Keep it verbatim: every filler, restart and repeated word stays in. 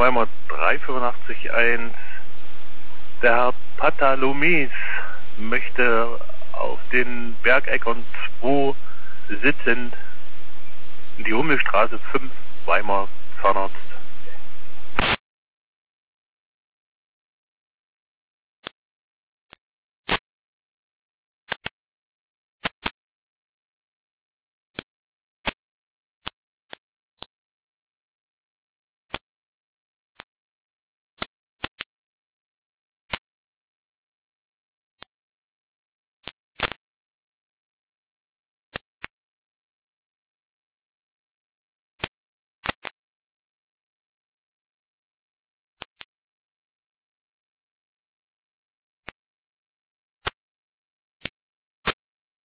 Weimar drei fünfundachtzig eins. Der Herr Patalomes möchte auf den Bergeckern zwei sitzend in die Hummelstraße fünf, Weimar Zahnarzt.